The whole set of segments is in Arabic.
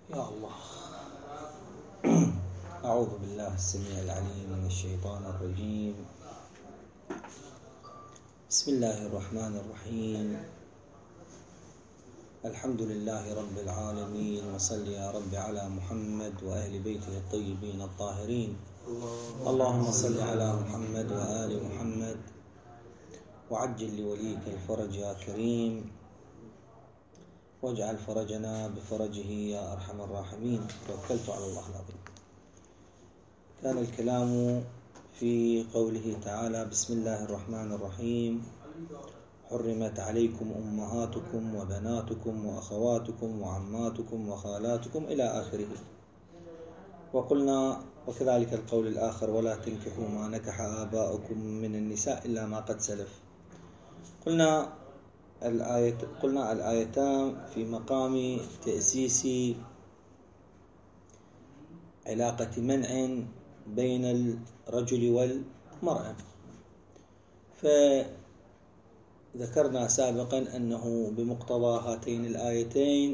يا الله. أعوذ بالله السميع العليم من الشيطان الرجيم. بسم الله الرحمن الرحيم. الحمد لله رب العالمين، وصل يا رب على محمد وأهل بيته الطيبين الطاهرين. اللهم صل على محمد وآل محمد، وعجل لوليك الفرج يا كريم، واجعل فرجنا بفرجه يا أرحم الراحمين. توكلت على الله العظيم. كان الكلام في قوله تعالى: بسم الله الرحمن الرحيم. حرمت عليكم أمهاتكم وبناتكم وأخواتكم وعماتكم وخالاتكم إلى آخره. وقلنا وكذلك القول الآخر: ولا تنكحوا ما نكح آباؤكم من النساء إلا ما قد سلف. قلنا الآيتان في مقام تأسيس علاقة منع بين الرجل والمرأة. فذكرنا سابقا أنه بمقتضى هاتين الآيتين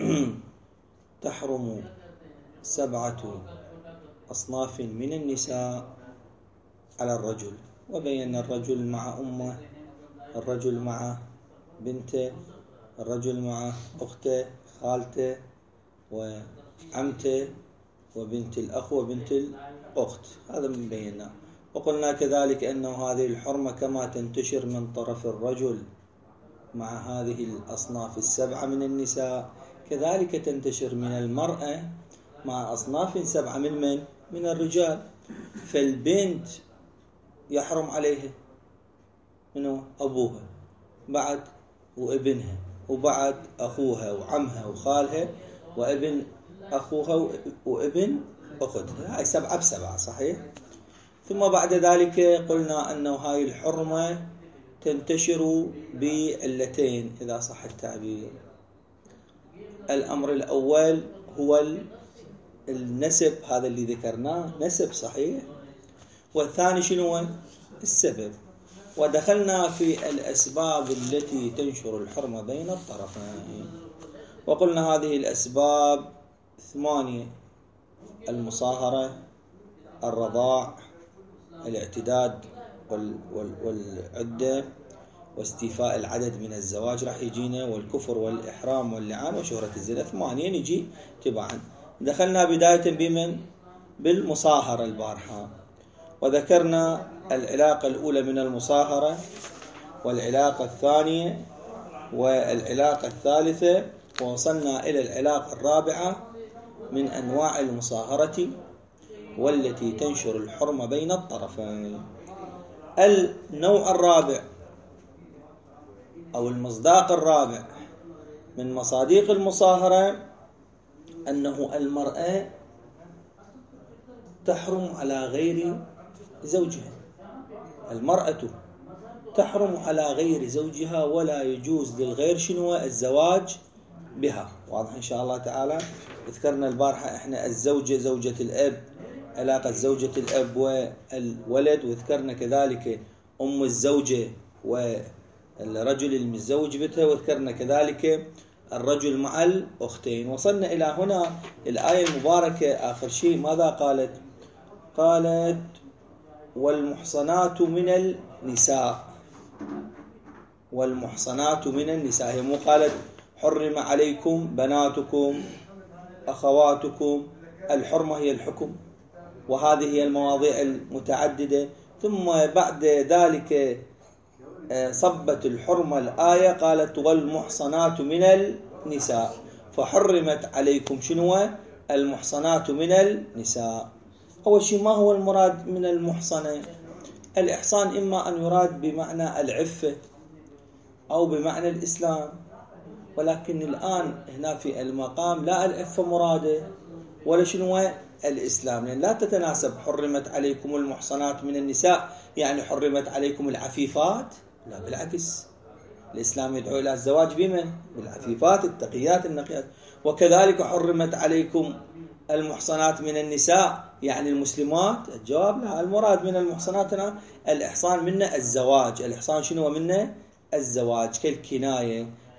تحرم 7 أصناف من النساء على الرجل، وبين الرجل مع أمه، الرجل مع بنته، الرجل مع أخته، خالته وعمته وبنت الأخ وبنت الأخت. هذا من بينا. وقلنا كذلك أنه هذه الحرمة كما تنتشر من طرف الرجل مع هذه الأصناف 7 من النساء، كذلك تنتشر من المرأة مع أصناف 7 من الرجال. فالبنت يحرم عليها منه أبوها، بعد وابنها، وبعد أخوها وعمها وخالها وابن أخوها وابن أختها. هاي 7 ب7، صحيح؟ ثم بعد ذلك قلنا أنه هاي الحرمة تنتشر بعلتين إذا صح التعبير. الأمر الأول هو النسب، هذا اللي ذكرناه نسب، صحيح؟ والثاني شنو؟ السبب. ودخلنا في الأسباب التي تنشر الحرمة بين الطرفين، وقلنا هذه الأسباب 8: المصاهرة، الرضاع، الاعتداد والعدة، واستيفاء العدد من الزواج راح يجينا، والكفر والإحرام واللعان وشهرة الزنا. 8 نجي تبعا. دخلنا بداية بمن؟ بالمصاهرة البارحة، وذكرنا العلاقة الأولى من المصاهرة، والعلاقة الثانية، والعلاقة الثالثة، ووصلنا إلى العلاقة الرابعة من أنواع المصاهرة والتي تنشر الحرمة بين الطرفين. النوع الرابع أو المصداق الرابع من مصاديق المصاهرة أنه المرأة تحرم على غير زوجها. المرأة تحرم على غير زوجها، ولا يجوز للغير شنو؟ الزواج بها. واضح إن شاء الله تعالى. ذكرنا البارحة إحنا الزوجة، زوجة الأب، علاقة زوجة الأب والولد، وذكرنا كذلك أم الزوجة والرجل المتزوج بها، وذكرنا كذلك الرجل مع الأختين. وصلنا إلى هنا الآية المباركة آخر شيء ماذا قالت؟ قالت: والمحصنات من النساء. والمحصنات من النساء، هي مو قالت حرم عليكم بناتكم أخواتكم؟ الحرمة هي الحكم، وهذه هي المواضيع المتعددة. ثم بعد ذلك صبت الحرمة الآية، قالت: والمحصنات من النساء. فحرمت عليكم شنو؟ المحصنات من النساء. أول شيء، ما هو المراد من المحصنة؟ الإحصان إما أن يراد بمعنى العفة أو بمعنى الإسلام، ولكن الآن هنا في المقام لا العفة مرادة ولا شنو الإسلام، لأن لا تتناسب. حرمت عليكم المحصنات من النساء يعني حرمت عليكم العفيفات؟ لا، بالعكس، الإسلام يدعو إلى الزواج بمن؟ بالعفيفات التقيات النقيات. وكذلك حرمت عليكم المحصنات من النساء يعني المسلمات؟ الجواب لا، المراد من المحصنات هنا الإحصان منه الزواج. الإحصان شنو منه؟ الزواج، كالكناية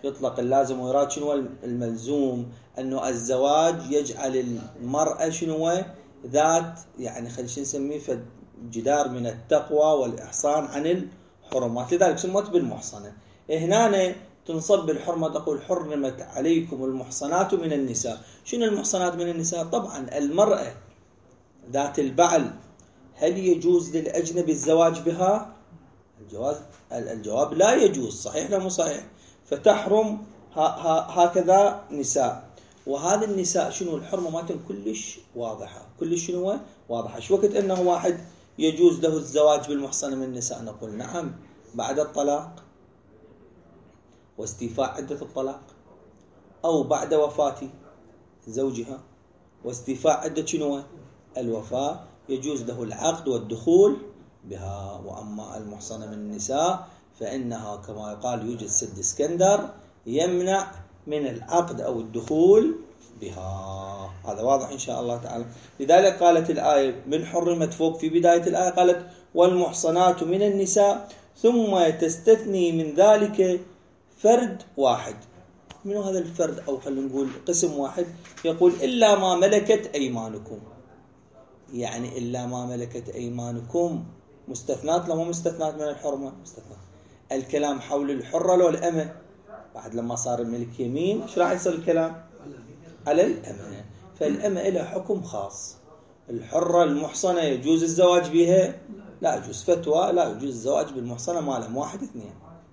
يطلق اللازم ويراد شنو الملزوم، أنه الزواج يجعل المرأة شنو ذات يعني خلينا نسميه جدار من التقوى والإحصان عن الحرمات، لذلك سمت بالمحصنة. هنا تنصب بالحرمة، تقول حرمت عليكم المحصنات من النساء. شنو المحصنات من النساء؟ طبعا المرأة ذات البعل هل يجوز للأجنبي الزواج بها؟ الجواب لا يجوز، صحيح لا مو صحيح؟ فتحرم هكذا نساء. وهذا النساء شنو الحرمة مالتهم كلش واضحة، كلش شنو واضحة. شو وقت أنه واحد يجوز له الزواج بالمحصنة من النساء؟ نقول نعم، بعد الطلاق واستيفاء عدة الطلاق، أو بعد وفاة زوجها واستيفاء عدة شنو الوفاة، يجوز له العقد والدخول بها. وأما المحصنة من النساء فإنها كما يقال يوجد سد اسكندر يمنع من العقد أو الدخول بها. هذا واضح إن شاء الله تعالى. لذلك قالت الآية من حرمت فوق في بداية الآية قالت والمحصنات من النساء، ثم تستثني من ذلك فرد واحد. من هذا الفرد؟ أو خلينا نقول قسم واحد، يقول إلا ما ملكت أيمانكم. يعني إلا ما ملكت أيمانكم مستثنات، لو مستثنات من الحرمة مستثنات. الكلام حول الحرة لو الأمة، بعد لما صار الملك يمين ايش راح يصير الكلام؟ على الأمة. فالأمة لها حكم خاص. الحرة المحصنة يجوز الزواج بها؟ لا يجوز. فتوى لا يجوز الزواج بالمحصنة ما لهم 1 2.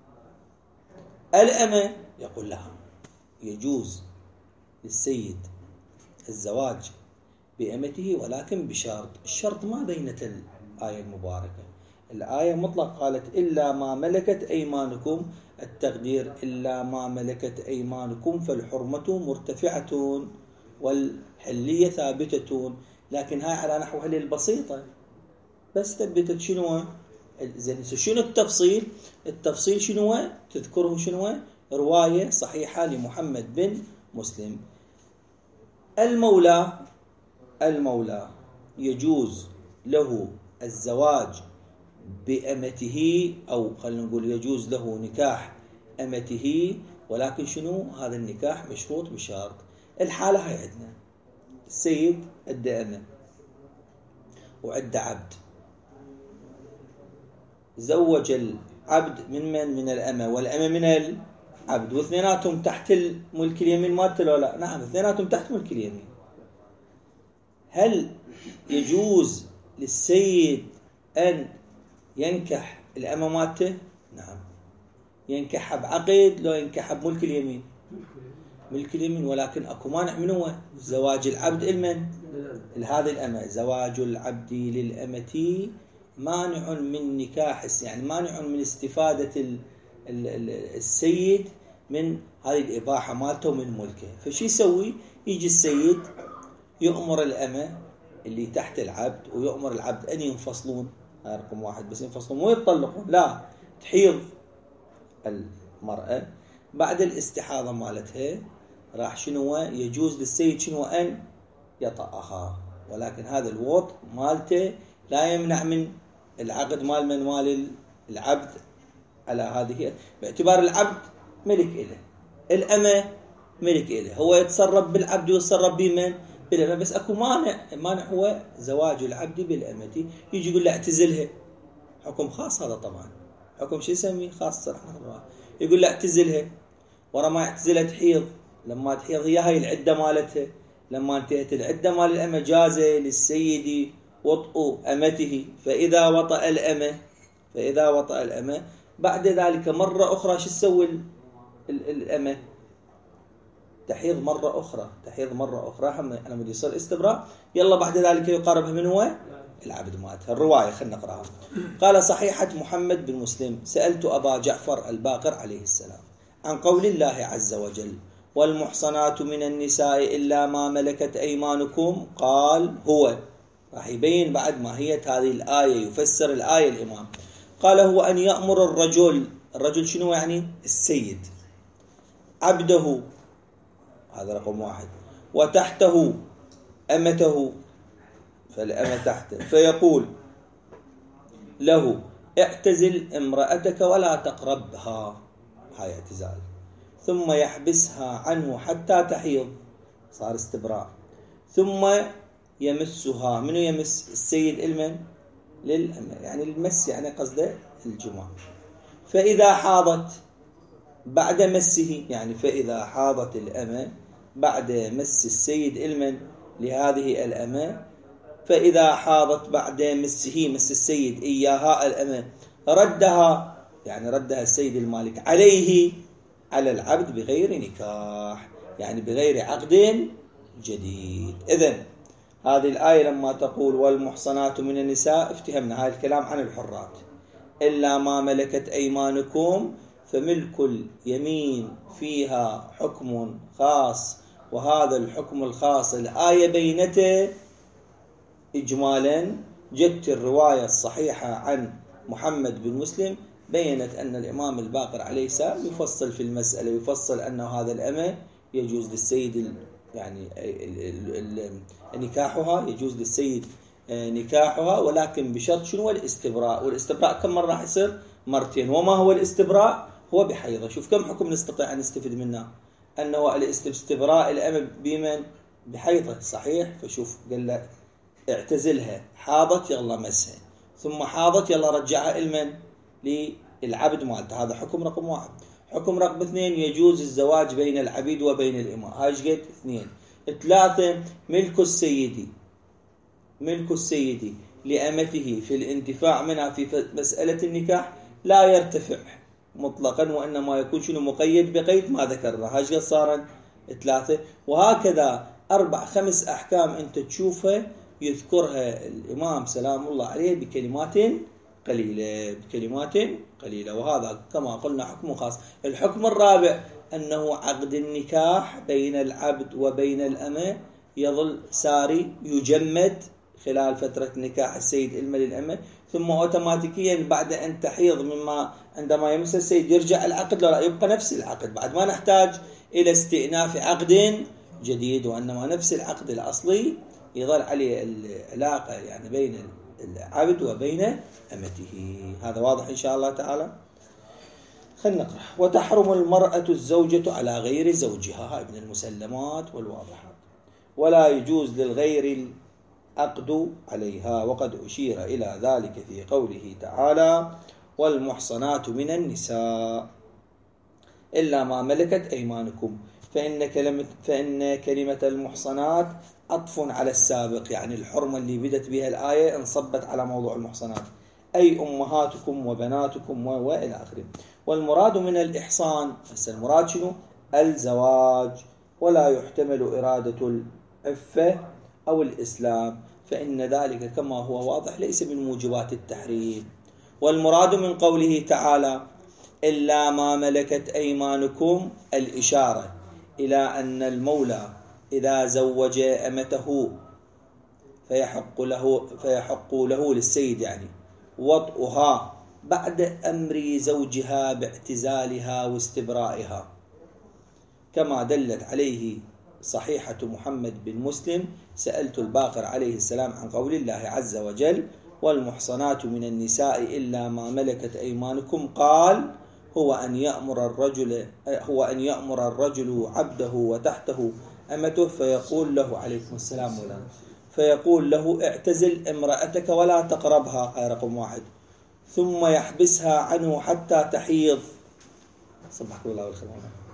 الأمة يقول لها يجوز للسيد الزواج بأمته ولكن بشرط. الشرط ما بينت الآية المباركة. الآية مطلق قالت إلا ما ملكت أيمانكم، التقدير إلا ما ملكت أيمانكم فالحرمة مرتفعة والحلية ثابتة. لكن هاي على نحوها البسيطة بس ثبتت شنو زين. شنو التفصيل؟ التفصيل شنو تذكره؟ شنو رواية صحيحة لمحمد بن مسلم. المولى يجوز له الزواج بأمته، أو خلينا نقول يجوز له نكاح أمته، ولكن شنو هذا النكاح مشروط بشرط. الحالة هاي عندنا السيد عنده أمة وعنده عبد، زوج العبد من الأمة والأمة من العبد، واثنيناتهم تحت الملك اليمين مالته لو لا؟ نعم اثنيناتهم تحت ملك اليمين. هل يجوز للسيد أن ينكح الأمة مالته؟ نعم ينكحها بعقد لو ينكحها بملك اليمين؟ ملك اليمين. ولكن اكو مانع من هو زواج العبد المن لهذه الأمة. زواج العبد للأمة مانع من نكاح، يعني مانع من استفادة السيد من هذه الإباحة مالته ومن ملكه. فشي يسوي؟ يجي السيد يؤمر الأمة اللي تحت العبد ويؤمر العبد أن ينفصلون. هاي رقم 1 بس ينفصلون مو يتطلقون، لا، تحيض المرأة بعد الاستحاضة مالتها راح شنو يجوز للسيد شنو أن يطأها. ولكن هذا الوط مالته لا يمنع من العقد مال العبد على هذه، باعتبار العبد ملك إله، الأمة ملك إله، هو يتصرف بالعبد ويتصرف بمن؟ بالأمة. بس أكو مانع هو زواج العبد بالأمة. يجي يقول له اعتزلها، حكم خاص هذا طبعا، حكم شو يسميه خاص رحمه الله. يقول له اعتزلها، ورا ما يعتزلها تحيض، لما تحيض هي هاي العدة مالتها. لما انتهت العدة مال الأمة جاز للسيد وطء أمته. فإذا وطأ الأمة بعد ذلك مرة أخرى شو تسوي الأمة؟ تحيض مرة أخرى أنا بدي يصير استبراء. يلا بعد ذلك يقاربها من هو؟ العبد مالتها. الرواية خلنا نقرأها. قال صحيحة محمد بن مسلم سألت أبا جعفر الباقر عليه السلام عن قول الله عز وجل والمحصنات من النساء إلا ما ملكت أيمانكم، قال هو، راح يبين بعد ماهية هذه الآية، يفسر الآية الإمام. قال هو أن يأمر الرجل شنو يعني؟ السيد، عبده، هذا رقم 1، وتحته أمته، فالأمة تحته، فيقول له اعتزل امرأتك ولا تقربها، هاي اعتزال. ثم يحبسها عنه حتى تحيض، صار استبراء، ثم يمسها. منو يمس؟ السيد المن؟ للأمة، يعني المس يعني قصده الجماع. فإذا حاضت بعد مسه، يعني فإذا حاضت الأمة بعد مس السيد المن لهذه الأمة، فإذا حاضت بعد مسه، مس السيد إياها الأمة، ردها، يعني ردها السيد المالك عليه، على العبد بغير نكاح، يعني بغير عقد جديد. إذن هذه الآية لما تقول والمحصنات من النساء، افتهمنا هذا الكلام عن الحرات، إلا ما ملكت أيمانكم، فملك اليمين فيها حكم خاص، وهذا الحكم الخاص الآية بينته إجمالا. جت الرواية الصحيحة عن محمد بن مسلم بينت أن الإمام الباقر عليه السلام يفصل في المسألة، يفصل أنه هذا الأمة يجوز للسيد يعني نكاحها، يجوز للسيد نكاحها، ولكن بشرط شنو؟ الاستبراء. والاستبراء كم مرة راح يصير؟ مرتين. وما هو الاستبراء؟ هو بحيضة. شوف كم حكم نستطيع أن نستفيد منه، أنه الاستبراء الأمة بمن؟ بحيضة، صحيح. فشوف قال له اعتزلها، حاضت يلا مسها، ثم حاضت يلا رجعها المن؟ للعبد مالته. هذا حكم رقم 1. حكم رقم 2 يجوز الزواج بين العبيد وبين الإماء. هاي قد 2. 3 ملك السيد لأمته في الانتفاع منها في مسألة النكاح لا يرتفع مطلقا، وإنما يكون شنو؟ مقيد بقيد ما ذكرنا. هاي قد صارت 3. وهكذا 4 5 أحكام أنت تشوفها يذكرها الإمام سلام الله عليه بكلمات قليلة، وهذا كما قلنا حكم خاص. الحكم الرابع أنه عقد النكاح بين العبد وبين الأمة يظل ساري، يجمد خلال فترة نكاح السيد المال للأمة، ثم أوتوماتيكيا بعد أن تحيض مما عندما يمس السيد يرجع العقد، لا يبقى نفس العقد، بعد ما نحتاج إلى استئناف عقد جديد، وإنما نفس العقد الأصلي يظل عليه العلاقة يعني بين العبد وبين أمته. هذا واضح إن شاء الله تعالى. خلنا نقرأ. وتحرم المرأة الزوجة على غير زوجها، ابن المسلمات والواضحات، ولا يجوز للغير العقد عليها، وقد أشير إلى ذلك في قوله تعالى والمحصنات من النساء إلا ما ملكت أيمانكم، فإن كلمة المحصنات عطف على السابق، يعني الحرمة اللي بدت بها الآية انصبت على موضوع المحصنات، أي أمهاتكم وبناتكم وإلى آخره. والمراد من الإحصان، المراد شنو؟ الزواج، ولا يحتمل إرادة العفة أو الإسلام، فإن ذلك كما هو واضح ليس من موجبات التحريم. والمراد من قوله تعالى إلا ما ملكت أيمانكم، الإشارة إلى أن المولى إذا زوج أمته فيحق له للسيد يعني وطئها بعد أمر زوجها باعتزالها واستبرائها، كما دلت عليه صحيحة محمد بن مسلم سألت الباقر عليه السلام عن قول الله عز وجل والمحصنات من النساء إلا ما ملكت أيمانكم، قال هو أن يأمر الرجل عبده وتحته أمته فيقول له عليكم السلام مولانا، فيقول له اعتزل امرأتك ولا تقربها، هاي رقم 1، ثم يحبسها عنه حتى تحيض، صبحكم الله بالخير،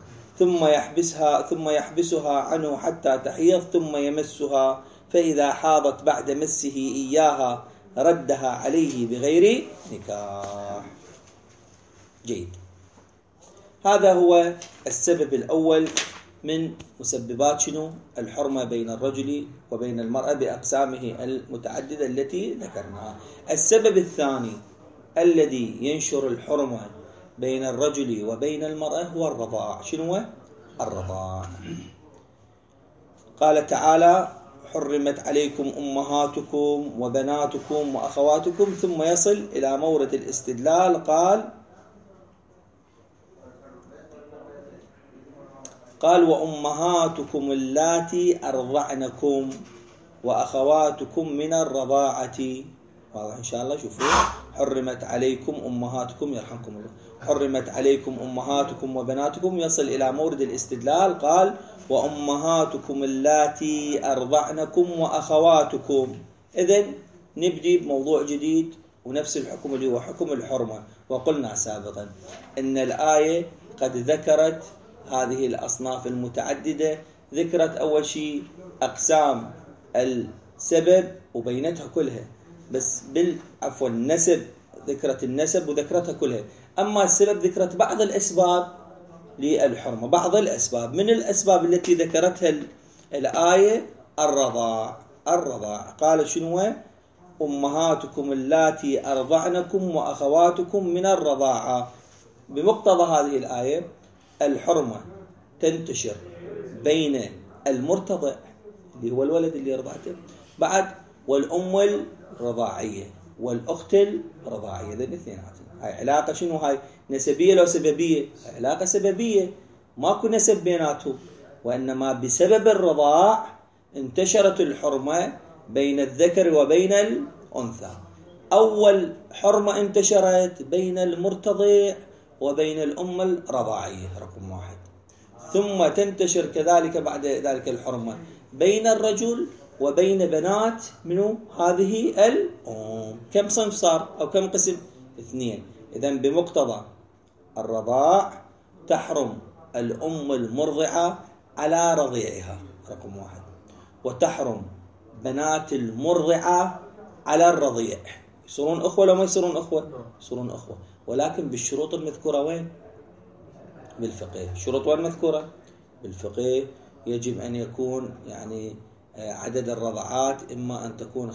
ثم يحبسها عنه حتى تحيض، ثم يمسها، فإذا حاضت بعد مسه إياها ردها عليه بغير نكاح. جيد. هذا هو السبب الأول من مسببات شنو؟ الحرمة بين الرجل وبين المرأة بأقسامه المتعددة التي ذكرناها. السبب الثاني الذي ينشر الحرمة بين الرجل وبين المرأة هو الرضاع. شنو هو؟ الرضاع. قال تعالى حرمت عليكم أمهاتكم وبناتكم وأخواتكم، ثم يصل إلى مورد الاستدلال قال وأمهاتكم اللاتي أرضعنكم وأخواتكم من الرضاعة واضح إن شاء الله. شوفوا، حرمت عليكم أمهاتكم، يرحمكم الله، حرمت عليكم أمهاتكم وبناتكم، يصل إلى مورد الاستدلال، قال وأمهاتكم اللاتي أرضعنكم وأخواتكم. إذن نبدي بموضوع جديد ونفس الحكم اللي هو حكم الحرمة. وقلنا سابقا أن الآية قد ذكرت هذه الأصناف المتعددة، ذكرت أول شيء أقسام السبب وبينتها كلها، بس النسب ذكرت النسب وذكرتها كلها. أما السبب ذكرت بعض الأسباب للحرمة، بعض الأسباب. من الأسباب التي ذكرتها الآية الرضاع. قال شنو؟ أمهاتكم اللاتي أرضعنكم وأخواتكم من الرضاعة. بمقتضى هذه الآية الحرمة تنتشر بين المرتضع اللي هو الولد اللي رضعته، بعد والأم الرضاعية والأخت الرضاعية. ذي الاثنينات. هاي علاقة شنو؟ هاي نسبية لو سببية؟ علاقة سببية، ماكو نسب بيناتهم، وإنما بسبب الرضاع انتشرت الحرمة بين الذكر وبين الأنثى. أول حرمة انتشرت بين المرتضع وبين الأم الرضاعية، رقم 1. ثم تنتشر كذلك بعد ذلك الحرمة بين الرجل وبين بنات منو هذه الأم. كم صنف صار أو كم قسم؟ 2. إذن بمقتضى الرضاع تحرم الأم المرضعة على رضيعها، رقم 1، وتحرم بنات المرضعة على الرضيع. يصيرون أخوة لو ما يصيرون أخوة؟ يصيرون أخوة، ولكن بالشروط المذكورة. وين؟ بالفقه. الشروط وين مذكورة؟ بالفقه. يجب أن يكون يعني عدد الرضعات إما أن تكون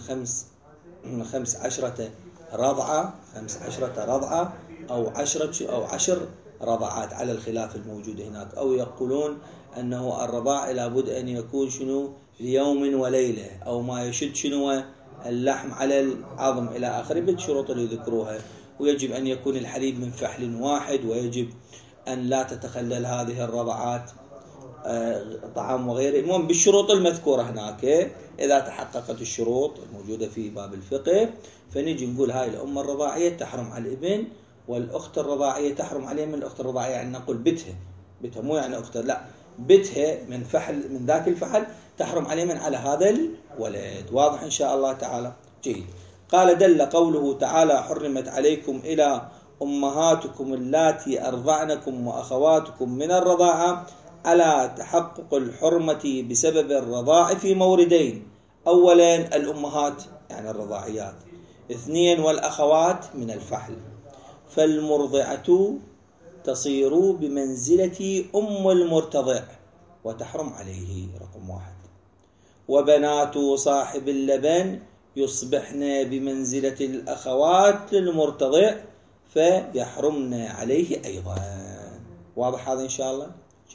15 رضعة، 15 رضعة، أو 10 رضعات على الخلاف الموجود هناك. أو يقولون أنه الرضاع لابد أن يكون شنو؟ ليوم وليلة، أو ما يشد شنو؟ اللحم على العظم إلى آخره، بالشروط اللي ذكروها. ويجب أن يكون الحليب من فحل واحد، ويجب أن لا تتخلل هذه الرضعات طعام وغيره. المهم بالشروط المذكورة هناك. إذا تحققت الشروط الموجودة في باب الفقه فنجي نقول هاي الأم الرضاعية تحرم على الابن، والأخت الرضاعية تحرم عليه. من الأخت الرضاعية يعني نقول بتها، مو يعني أختها، لا، بتها من فحل، من ذاك الفحل تحرم عليه من على هذا الولد. واضح إن شاء الله تعالى؟ جيد. قال دل قوله تعالى حرمت عليكم إلى أمهاتكم اللاتي أرضعنكم وأخواتكم من الرضاعة على تحقق الحرمة بسبب الرضاع في موردين: أولا الأمهات يعني الرضاعيات، 2 والأخوات من الفحل. فالمرضعة تصير بمنزلة أم المرتضع وتحرم عليه، رقم 1. وبنات صاحب اللبن يصبحن بمنزلة الأخوات للمرتضع فيحرمن عليه أيضا. واضح هذا إن شاء الله؟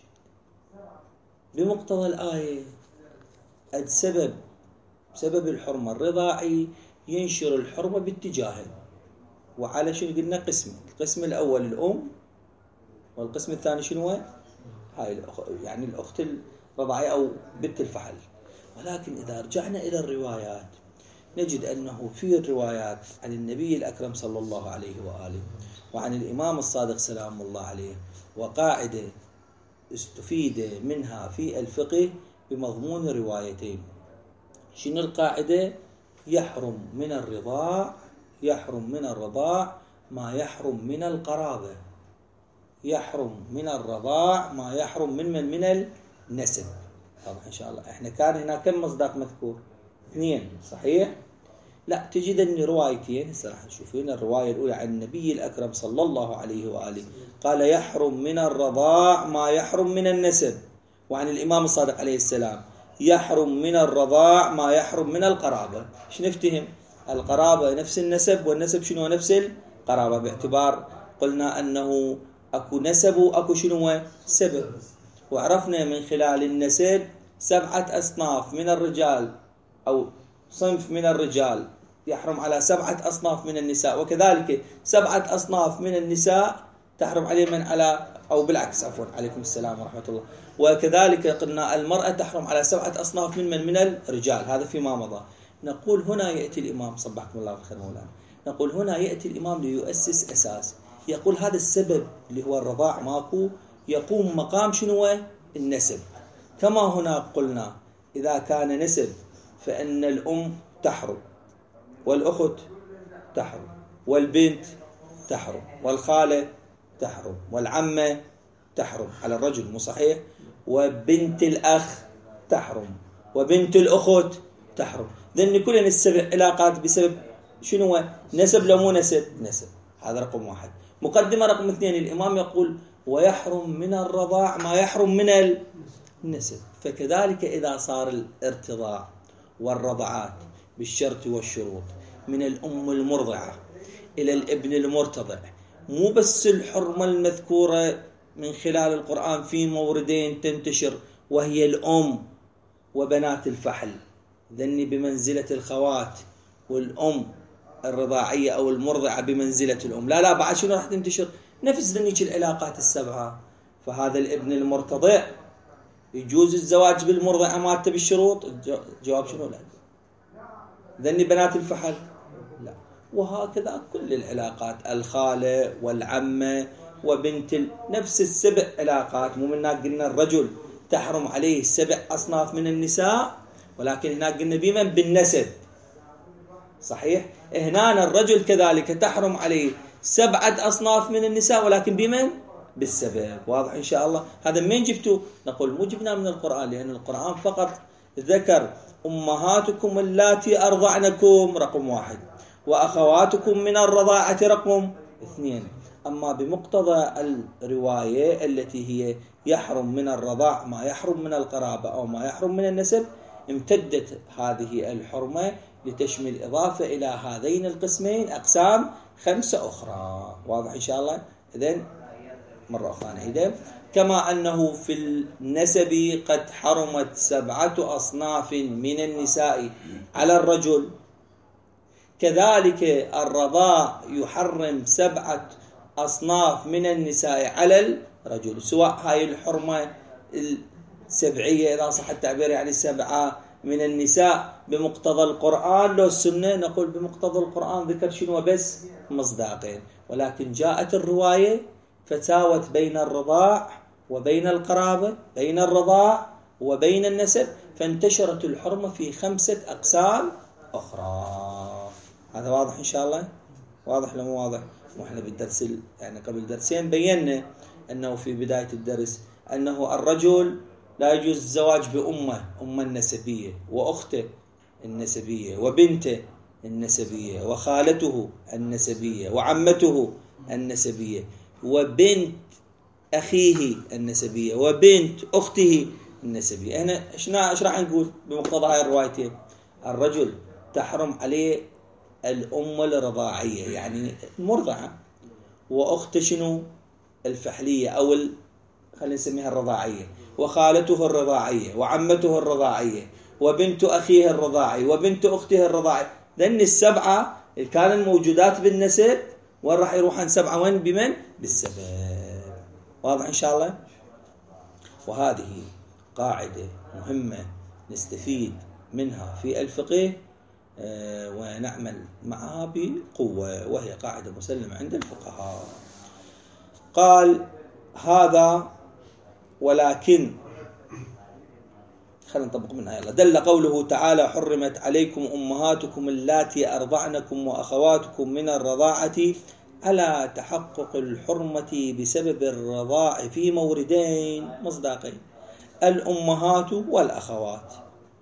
بمقتضى الآية سبب الحرمة الرضاعي ينشر الحرمة باتجاهين. وعلى شنو قلنا؟ قسم. القسم الأول الأم، والقسم الثاني شنو؟ هاي يعني الأخت الرضاعية أو بنت الفحل. ولكن إذا رجعنا إلى الروايات نجد أنه في الروايات عن النبي الأكرم صلى الله عليه وآله وعن الإمام الصادق سلام الله عليه وقاعدة استفيد منها في الفقه بمضمون روايتين. شنو القاعدة؟ يحرم من الرضاع ما يحرم من القرابة. يحرم من الرضاع ما يحرم من النسب. طبعا إن شاء الله إحنا كان هنا كم مصداق مذكور؟ 2 صحيح؟ لا، تجد أن روايتين. راح نشوفين الرواية الأولى عن النبي الأكرم صلى الله عليه وآله قال يحرم من الرضاع ما يحرم من النسب، وعن الإمام الصادق عليه السلام يحرم من الرضاع ما يحرم من القرابة. شو نفتهم؟ القرابة نفس النسب، والنسب شنو؟ نفس القرابة، باعتبار قلنا أنه أكو نسب وأكو شنو؟ سبب. وعرفنا من خلال النسب 7 أصناف من الرجال، أو صنف من الرجال يحرم على 7 أصناف من النساء، وكذلك 7 أصناف من النساء تحرم عليه من على، أو بالعكس عفوا، عليكم السلام ورحمة الله. وكذلك قلنا المرأة تحرم على 7 أصناف من الرجال، هذا فيما مضى. نقول هنا يأتي الإمام صبحكم الله بالخير مولانا، نقول هنا يأتي الإمام ليؤسس أساس، يقول هذا السبب اللي هو الرضاع ماكو يقوم مقام شنو؟ النسب. كما هنا قلنا إذا كان نسب فإن الأم تحرم، والأخت تحرم، والبنت تحرم، والخالة تحرم، والعمة تحرم على الرجل، مو صحيح؟ وبنت الأخ تحرم، وبنت الأخت تحرم. ذن كلنا السبع علاقات بسبب شنو؟ نسب لو مو نسب؟ نسب. هذا رقم واحد. مقدمة رقم اثنين، الإمام يقول ويحرم من الرضاع ما يحرم من النسب. فكذلك إذا صار الارتضاع والرضعات بالشرط والشروط من الأم المرضعة إلى الابن المرتضع، مو بس الحرمة المذكورة من خلال القرآن في موردين تنتشر وهي الأم وبنات الفحل، ذني بمنزلة الخوات، والأم الرضاعية أو المرضعة بمنزلة الأم، لا بعد شنو راح تنتشر؟ نفس ذنيك العلاقات السبعة. فهذا الابن المرتضع يجوز الزواج بالمرضعة مالته بالشروط؟ الجواب شنو؟ لا. ذني بنات الفحل؟ لا. وهكذا كل العلاقات، الخالة والعمة وبنت نفس السبع علاقات. مو من هناك قلنا الرجل تحرم عليه 7 أصناف من النساء، ولكن هناك قلنا بمن؟ بالنسب، صحيح؟ هنا الرجل كذلك تحرم عليه 7 أصناف من النساء، ولكن بمن؟ بالسبب. واضح إن شاء الله؟ هذا من جبتوا؟ نقول مو جبناه من القرآن، لأن القرآن فقط ذكر أمهاتكم اللاتي أرضعنكم رقم 1، وأخواتكم من الرضاعة رقم 2. أما بمقتضى الرواية التي هي يحرم من الرضاع ما يحرم من القرابة أو ما يحرم من النسب، امتدت هذه الحرمة لتشمل إضافة إلى هذين القسمين أقسام 5 أخرى. واضح إن شاء الله؟ إذن مرة أخرى نعيدها. كما أنه في النسب قد حرمت 7 أصناف من النساء على الرجل، كذلك الرضاع يحرم 7 أصناف من النساء على الرجل، سواء هاي الحرمة السبعية إذا صح التعبير يعني 7 من النساء بمقتضى القرآن لو السنة. نقول بمقتضى القرآن ذكر شنو؟ بس مصداقين، ولكن جاءت الرواية فتساوت بين الرضاع وبين القرابة، بين الرضاع وبين النسب، فانتشرت الحرمة في 5 أقسام أخرى. هذا واضح إن شاء الله؟ واضح لو مو واضح؟ وإحنا بالدرس يعني قبل درسين بينا أنه في بداية الدرس أنه الرجل لا يجوز الزواج بأمه، أمه النسبية، وأخته النسبية، وبنته النسبية، وخالته النسبية، وعمته النسبية، وبنت أخيه النسبية، وبنت أخته النسبية. هنا إيش راح نقول بمقتضى هاي الروايتين؟ الرجل تحرم عليه الأم الرضاعية يعني المرضعة، وأخته شنو؟ الفحلية أو خلينا نسميها الرضاعية، وخالته الرضاعية، وعمته الرضاعية، وبنت أخيه الرضاعي، وبنت أخته الرضاعي. ذن 7 اللي كانوا موجودات بالنسب، وين راح يروحن 7 وين؟ بمن؟ بالسبب. واضح إن شاء الله؟ وهذه قاعدة مهمة نستفيد منها في الفقه ونعمل معها بقوة، وهي قاعدة مسلمة عند الفقهاء. قال هذا ولكن خلينا نطبق منها يلا. دل قوله تعالى حرمت عليكم أمهاتكم اللاتي أرضعنكم وأخواتكم من الرضاعة على تحقق الحرمة بسبب الرضاع في موردين مصداقين، الأمهات والأخوات.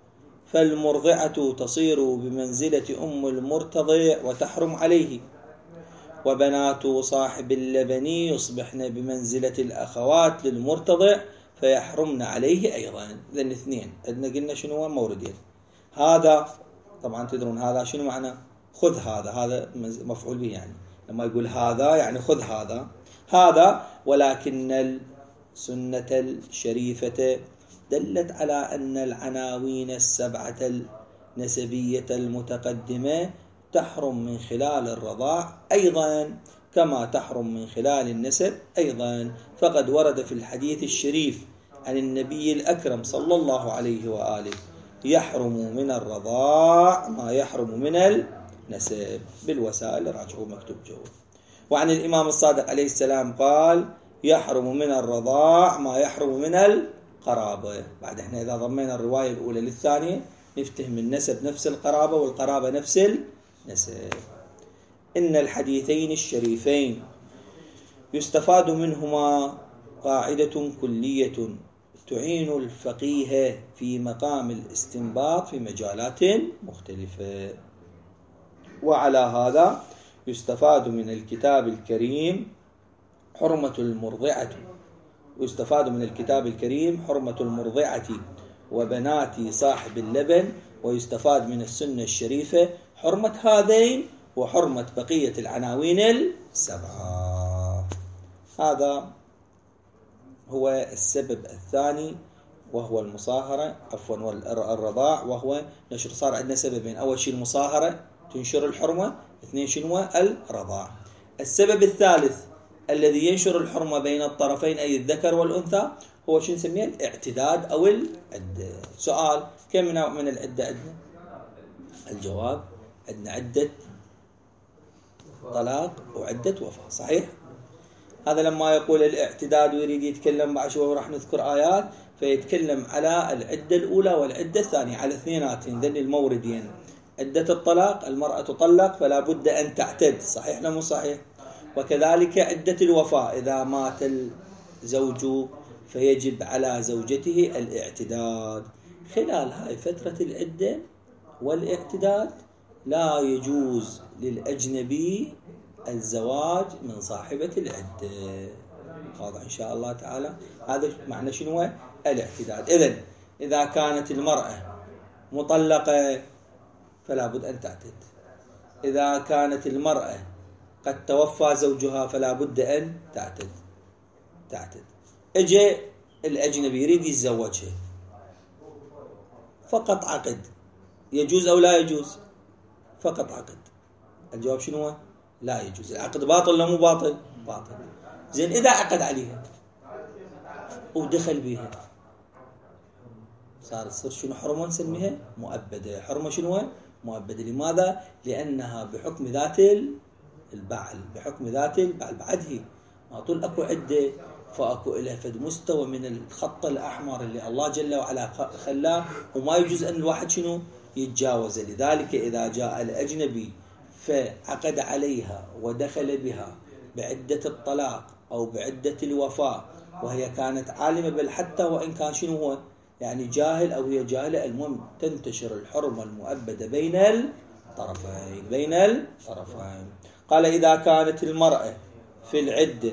فالمرضعة تصير بمنزلة أم المرتضع وتحرم عليه، وبنات صاحب اللبن يصبحن بمنزلة الأخوات للمرتضع فيحرمن عليه أيضا. ذن 2 عندنا قلنا شنو موردين. هذا طبعا تدرون هذا شنو معنى؟ خذ هذا مفعول به، يعني لما يقول هذا يعني خذ هذا. ولكن السنة الشريفة دلت على أن العناوين 7 النسبية المتقدمة تحرم من خلال الرضاع أيضا، كما تحرم من خلال النسب أيضا. فقد ورد في الحديث الشريف عن النبي الأكرم صلى الله عليه وآله يحرم من الرضاع ما يحرم من النسب. بالوسائل راجعوا مكتوب جوا. وعن الإمام الصادق عليه السلام قال يحرم من الرضاع ما يحرم من القرابة. بعد احنا إذا ضمينا الرواية الأولى للثانية نفتهم النسب نفس القرابة والقرابة نفس النسب. إن الحديثين الشريفين يستفاد منهما قاعدة كلية تعين الفقيه في مقام الاستنباط في مجالات مختلفة. وعلى هذا يستفاد من الكتاب الكريم حرمة المرضعة وبنات صاحب اللبن، ويستفاد من السنة الشريفة حرمة هذين وحرمة بقية العناوين السبعة. هذا هو السبب الثاني وهو المصاهرة والرضاع، وهو نشر. صار عندنا سببين: أول شيء المصاهرة تنشر الحرمة، اثنين شنو؟ الرضاع. السبب الثالث الذي ينشر الحرمة بين الطرفين أي الذكر والأنثى هو شو نسميه؟ الاعتداد أو العدة. سؤال: كم نوع من العدة عندنا؟ الجواب: عندنا عدة طلاق وعدة وفاة. صحيح؟ هذا لما يقول الاعتداد ويريد يتكلم بعد شوي وراح نذكر آيات، فيتكلم على العدة الأولى والعدة الثانية، على اثنيناتين ذن الموردين. عدة الطلاق، المرأة تطلق فلا بد أن تعتد، صحيح ولا مو صحيح؟ وكذلك عدة الوفاة، إذا مات الزوج فيجب على زوجته الاعتداد. خلال هاي فترة العدة والاعتداد لا يجوز للأجنبي الزواج من صاحبة العدة. واضح إن شاء الله تعالى؟ هذا معنى شنو؟ الاعتداد. إذا كانت المرأة مطلقة فلا بد أن تعتد. إذا كانت المرأة قد توفى زوجها فلا بد أن تعتد. اجى الأجنبي يريد يتزوجها، فقط عقد، يجوز أو لا يجوز؟ فقط عقد. الجواب شنو؟ لا يجوز. العقد باطل ولا مو باطل؟ باطل. زين، إذا عقد عليها ودخل بها صار شنو؟ حرمة نسميها مؤبدة. حرمة شنو؟ مؤبدة. لماذا؟ لأنها بحكم ذات البعل، بعده ما طول أكو عدة، فأكو إلى فد مستوى من الخط الأحمر اللي الله جل وعلا خلاه، وما يجوز أن الواحد شنو؟ يتجاوز. لذلك إذا جاء الأجنبي فعقد عليها ودخل بها بعدة الطلاق أو بعدة الوفاة وهي كانت عالمة، بل حتى وإن كان شنو هو يعني جاهل أو هي جاهلة، المهم تنتشر الحرمة المؤبدة بين الطرفين. قال: إذا كانت المرأة في العدة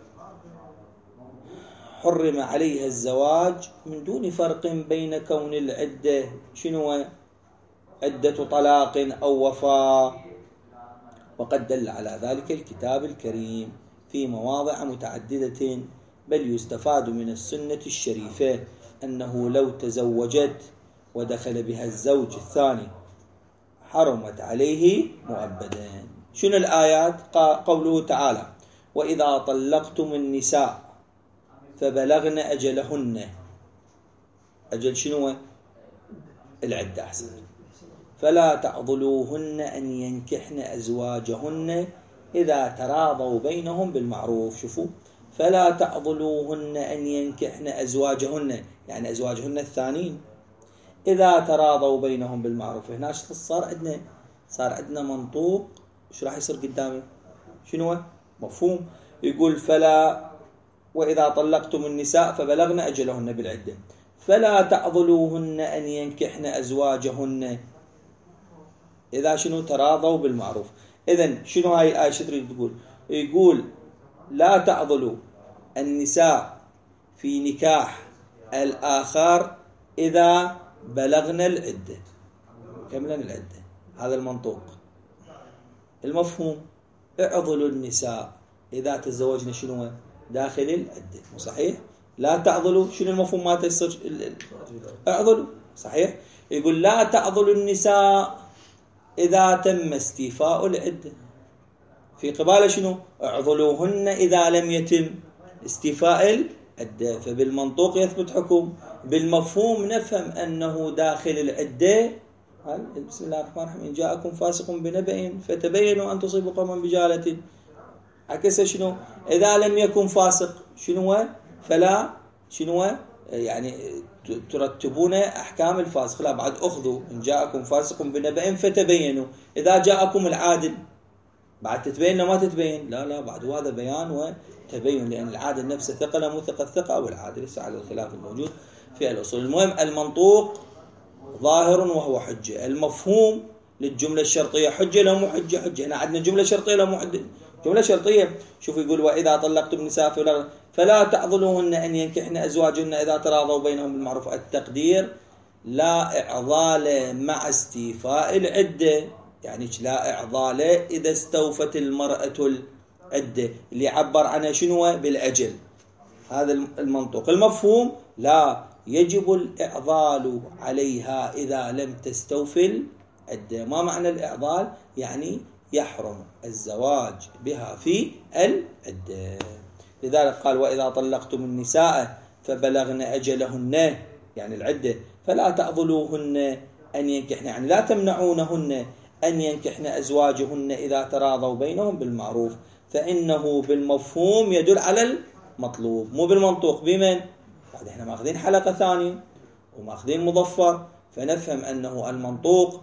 حرم عليها الزواج من دون فرق بين كون العدة شنو؟ عدة طلاق أو وفاة. وقد دل على ذلك الكتاب الكريم في مواضع متعددة، بل يستفاد من السنة الشريفة أنه لو تزوجت ودخل بها الزوج الثاني حرمت عليه مؤبدا. شنو الآيات؟ قوله تعالى: وإذا طلقتم النساء فبلغن أجلهن. أجل شنو؟ العدة أحسن. فلا تعضلوهن أن ينكحن أزواجهن إذا تراضوا بينهم بالمعروف. شوفوا، فلا تعضلوهن أن ينكحن أزواجهن، يعني أزواجهن الثانين، إذا تراضوا بينهم بالمعروف. هنا صار عندنا منطوق. شو راح يصير قدامي؟ شنو مفهوم؟ يقول: فلا وإذا طلقتم النساء فبلغن أجلهن بالعدة، فلا تعضلوهن أن ينكحن أزواجهن إذا شنو؟ تراضوا بالمعروف. إذن شنو هاي الآية شو تريد تقول؟ يقول: لا تعضلوا النساء في نكاح الآخر إذا بلغنا العدة، كملا العدة. هذا المنطوق. المفهوم: اعضلوا النساء إذا تزوجنا شنو؟ داخل العدة. مو صحيح؟ لا تعضلوا، شنو المفهوم ما تصير؟ اعضلوا، صحيح؟ يقول: لا تعضلوا النساء إذا تم استيفاء العدة، في قبالة شنو؟ اعضلوهن إذا لم يتم استيفاء عدة، فبالمنطوق يثبت حكم. بالمفهوم نفهم أنه داخل العدة بسم الله الرحمن الرحيم إن جاءكم فاسق بنبأ فتبينوا أن تصيبوا قوما بجهالة. عكس شنو؟ إذا لم يكن فاسق شنو فلا شنو يعني ترتبون أحكام الفاسق، لا بعد أخذوا إن جاءكم فاسق بنبأ فتبينوا. إذا جاءكم العادل بعد تتبين ما تتبين؟ لا بعد هذا بيان وتبين، لأن العادل نفسه ثقة مو ثقة أو العادل ليس على الخلاف الموجود في الأصول. المهم المنطوق ظاهر وهو حجة. المفهوم للجملة الشرطية حجة لو مو حجة. هنا عندنا جملة شرطية لو مو حجة. جملة شرطية شوف يقول وإذا طلقتم النساء فلا تعضلوهن أن ينكحن أزواجهن إذا تراضوا بينهم بالمعروف. التقدير لا إعضال مع استيفاء العدة، يعني لا إعضال إذا استوفت المرأة العدة اللي عبر عنها شنو بالأجل. هذا المنطوق. المفهوم لا يجب الإعضال عليها إذا لم تستوفي العدة. ما معنى الإعضال؟ يعني يحرم الزواج بها في العدة. لذلك قال وإذا طلقتم النساء فبلغن أجلهن يعني العدة فلا تعضلوهن أن ينكحن، يعني لا تمنعونهن أن ينكحن أزواجهن إذا تراضوا بينهم بالمعروف. فإنه بالمفهوم يدل على المطلوب مو بالمنطوق. بمن؟ بعد احنا ماخذين حلقة ثانية وماخذين مظفر، فنفهم أنه المنطوق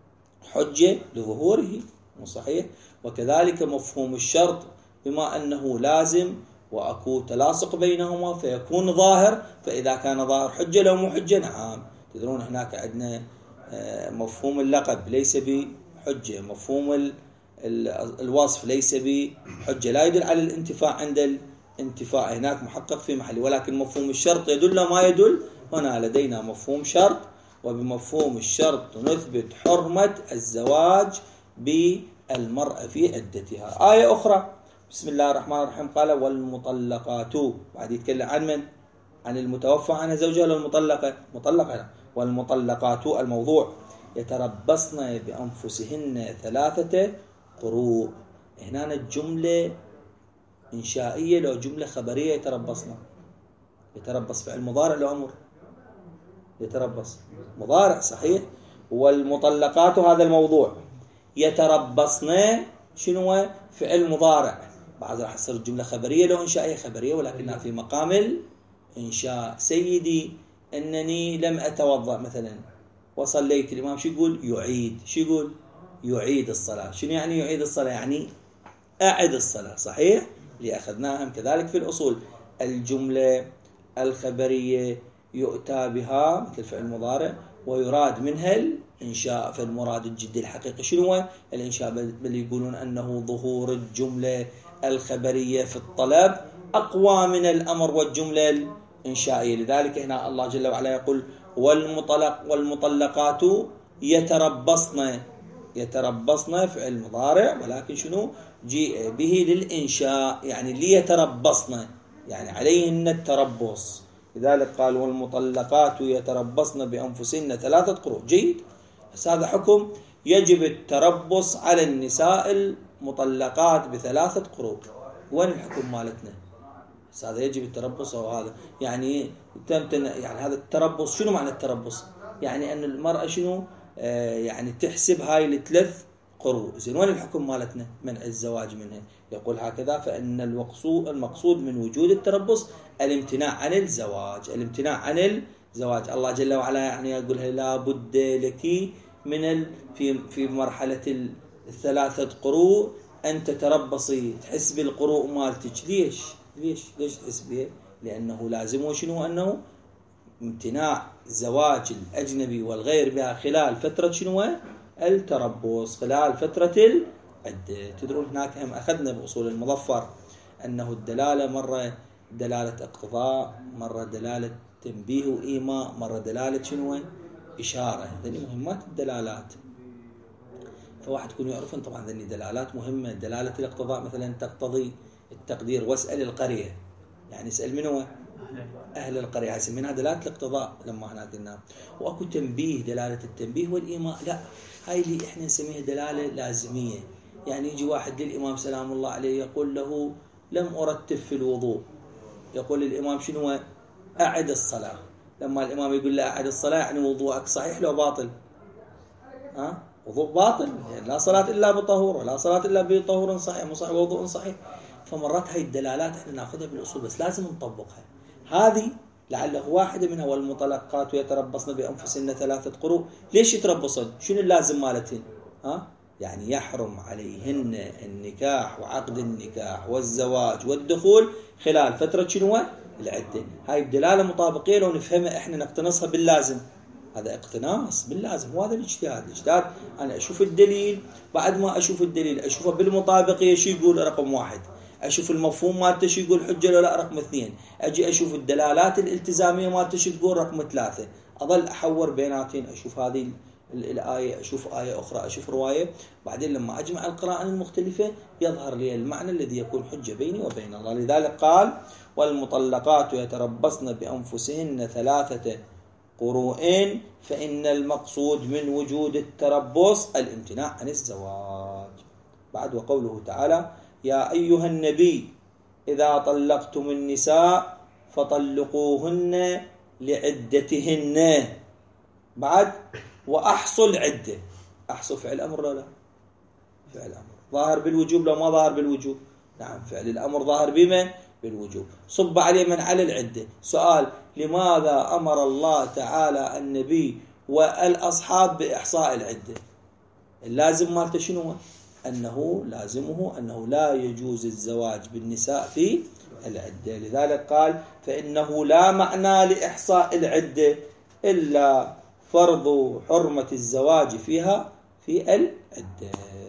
حجة لظهوره مو صحيح. وكذلك مفهوم الشرط بما أنه لازم وأكو تلاصق بينهما فيكون ظاهر، فإذا كان ظاهر حجة لو مو حجة. نعم تدرون هناك عندنا مفهوم اللقب ليس بحجة، مفهوم الوصف ليس بحجة، لا يدل على الانتفاع عند الانتفاع، هناك محقق في محله. ولكن مفهوم الشرط يدل ما يدل. هنا لدينا مفهوم شرط، وبمفهوم الشرط نثبت حرمة الزواج بالمرأة في عدتها. آية أخرى بسم الله الرحمن الرحيم قال والمطلقات، بعد يتكلم عن من؟ عن المتوفى عنها زوجها للمطلقة مطلقة. والمطلقات الموضوع يتربصن بأنفسهن 3 قروء. هنا الجملة إنشائية لو جملة خبرية يتربصن. يتربص فعل مضارع لو أمر؟ يتربص مضارع صحيح. والمطلقات هذا الموضوع يتربصن شنو؟ فعل مضارع. بعد راح تصير الجملة خبرية لو إنشائية خبرية ولكنها في مقام الإنشاء. سيدي أنني لم أتوضأ مثلا وصليت، الإمام شو يقول؟ يعيد. شو يقول؟ يعيد الصلاة. شنو يعني يعيد الصلاة؟ يعني أعد الصلاة صحيح، اللي أخذناها كذلك في الأصول. الجملة الخبرية يؤتى بها مثل فعل مضارع ويراد منها الإنشاء. فالمراد الجدي الحقيقي شنو هو؟ الإنشاء. بل يقولون أنه ظهور الجملة الخبرية في الطلب أقوى من الأمر والجملة الإنشائية. لذلك هنا الله جل وعلا يقول والمطلقات يتربصن فعل مضارع ولكن شنو؟ جيء به للإنشاء، يعني ليتربصن يعني عليهن التربص. لذلك قال والمطلقات يتربصن بأنفسهن 3 قروء. جيد. بس هذا حكم يجب التربص على النساء المطلقات ب3 قروء. وين الحكم مالتنا؟ بس هذا يجب التربص أو هذا يعني يعني هذا التربص شنو معنى التربص؟ يعني أن المرأة شنو يعني تحسب هاي ال3 قروء. زين وين الحكم مالتنا؟ منع الزواج منها. يقول هكذا فإن المقصود من وجود التربص الامتناع عن الزواج. الامتناع عن الزواج. الله جل وعلا يعني يقول لا بد لك من في مرحلة 3 قروء أن تتربصي، تحسبي القروء مالتك. ليش تحسبيها؟ لأنه لازم شنو؟ أنه امتناع زواج الأجنبي والغير بها خلال فترة شنو؟ التربص، خلال فترة العدة. تدرون هناك هم أخذنا بأصول المظفر أنه الدلالة مرة دلالة اقتضاء، مرة دلالة تنبيه وإيماء، مرة دلالة شنو؟ إشارة. هذني مهمات الدلالات. فواحد يكون يعرفون طبعا هذني دلالات مهمة. دلالة الاقتضاء مثلا تقتضي التقدير واسأل القرية، يعني اسأل من هو؟ أهل القرية. منها دلالة الاقتضاء لما هناك قلنا. وأكو تنبيه، دلالة التنبيه والإيماء. لا هاي اللي إحنا نسميها دلالة لازمية. يعني يجي واحد للإمام سلام الله عليه يقول له لم أرتب في الوضوء، يقول الإمام شنو؟ أعد الصلاة. لما الإمام يقول له أعد الصلاة يعني وضوءك صحيح لو باطل؟ وضوء باطل، يعني لا صلاة إلا بطهور ولا صلاة إلا بطهور صحيح مو صحيح وضوء صحيح. فمرات هاي الدلالات احنا ناخذها بالأصول بس لازم نطبقها. هذه لعله واحدة منها، والمطلقات يتربصن بأنفسهن 3 قروء. ليش يتربصن؟ شنو اللازم مالتهن؟ يعني يحرم عليهن النكاح وعقد النكاح والزواج والدخول خلال فترة شنو؟ العدة. هاي الدلالة مطابقية لو نفهمها احنا نقتنصها باللازم. هذا اقتناص باللازم، وهذا الاجتهاد. أنا أشوف الدليل، بعد ما أشوف الدليل أشوفه بالمطابقية شو يقول رقم 1، أشوف المفهوم مالته شو يقول حجة ولا لا رقم 2، أجي أشوف الدلالات الالتزامية مالته شو تقول رقم 3، أظل أحور بيناتين، أشوف هذه الآية، أشوف آية أخرى، أشوف رواية، بعدين لما أجمع القراءات المختلفة يظهر لي المعنى الذي يكون حجة بيني وبين الله. لذلك قال والمطلقات يتربصن بأنفسهن 3 قروء، فإن المقصود من وجود التربص الامتناع عن الزواج. بعد وقوله تعالى يا أيها النبي إذا طلقتم النساء فطلقوهن لعدتهن. بعد وأحصوا العدة. أحصوا فعل أمر ولا لا؟ فعل أمر ظاهر بالوجوب لو ما ظاهر بالوجوب؟ نعم، فعل الأمر ظاهر بمن؟ بالوجوب. صب عليه من على العدة. سؤال: لماذا أمر الله تعالى النبي والأصحاب بإحصاء العدة؟ اللازم مالته شنو؟ أنه لازمه أنه لا يجوز الزواج بالنساء في العدة. لذلك قال فإنه لا معنى لإحصاء العدة إلا فرض حرمة الزواج فيها في العدة.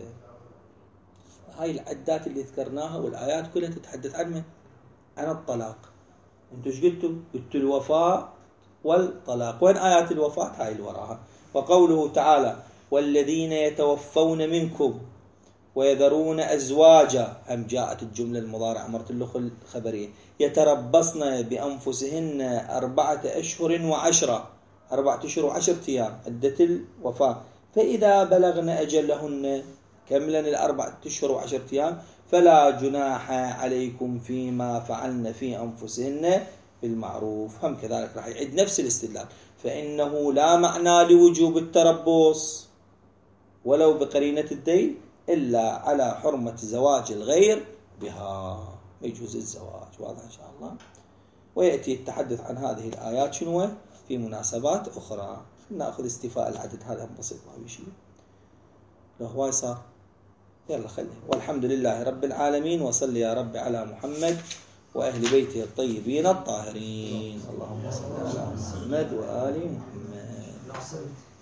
هاي العدات اللي ذكرناها والآيات كلها تتحدث عن من؟ عن الطلاق. انتوا ايش قلتوا؟ قلتوا الوفاء والطلاق. وين آيات الوفاة؟ هاي اللي وراها. وقوله تعالى والذين يتوفون منكم ويذرون أزواجا، هم جاءت الجملة المضارعة مرت اللغة الخبرية، يتربصن بأنفسهن 4 أشهر و10، 4 أشهر و10 أيام عدة الوفاة، فإذا بلغن أجلهن كملا 4 أشهر و10 أيام فلا جناح عليكم فيما فعلن في أنفسهن بالمعروف. هم كذلك راح يعيد نفس الاستدلال، فإنه لا معنى لوجوب التربص ولو بقرينة الدين إلا على حرمة زواج الغير بها، يجوز الزواج. واضح إن شاء الله. ويأتي التحدث عن هذه الآيات شنو في مناسبات أخرى. نأخذ استيفاء العدد هذا بسيط ما بشيء. لو هواي صار يلا خليه. والحمد لله رب العالمين، وصل يا رب على محمد وأهل بيته الطيبين الطاهرين. اللهم صل على محمد وآل محمد.